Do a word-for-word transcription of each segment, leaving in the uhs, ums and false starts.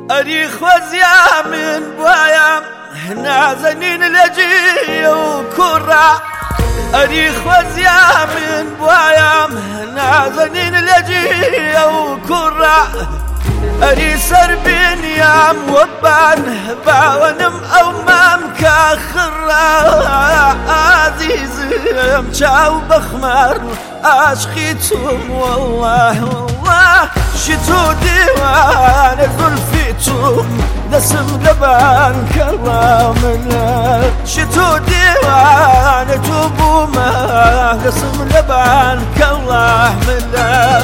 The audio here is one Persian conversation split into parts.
أري خوزيا من بوايا نازنين لجي وكرة أري خوزيا من بوايا نازنين لجي وكرة أري سربين يا موبان باونم أو مام كاخرة عزيزم شاو بخمار عشقيتم والله والله شتو ديوان زلفيتم نسم لبان كرامنا شتو ديوان توبو ما نسم لبان كرامنا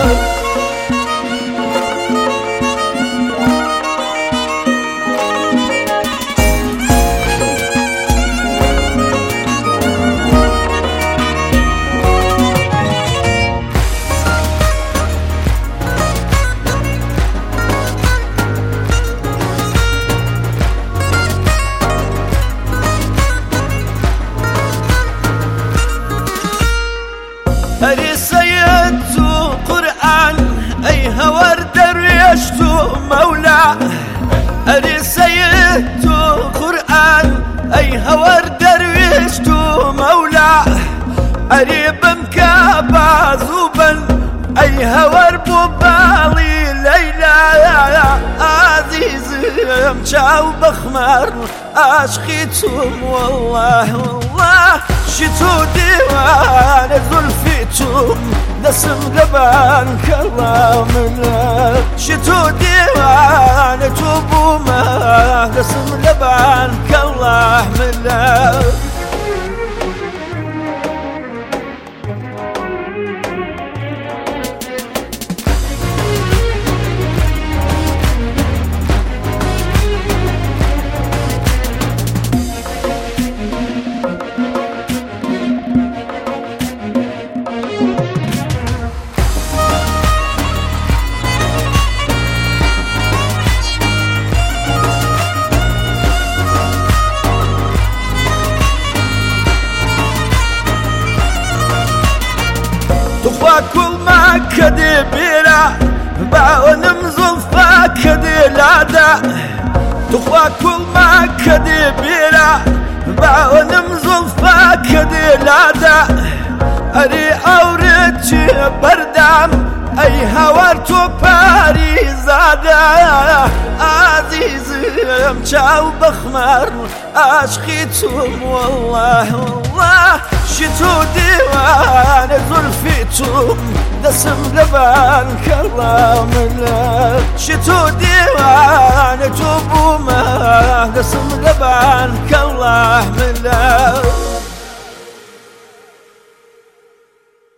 أري سيدتو قرآن أي هور درويشتو مولا أري سيدتو قرآن أي هور درويشتو مولا أري بمكا بازوبا أي هور بوبالي ليلى عزيزم شاو بخمار عشقيتم والله والله شتو ديوان زلفيتم نسم لبان كرامنا شتو ديوان توبو ما نسم لبان كرامنا تخوا كل ما كدي بيرا باونم زلفا كدي لادا تخوا كل ما كدي بيرا باونم زلفا كدي لادا أري أورتي بردام أي هوارتو باري زادا عزيزم شاو بخمار عشقيتم والله والله شتو ديوان زلفيتم نسم لبان كرامنا شتو ديوان توبو ما نسم لبان كرامنا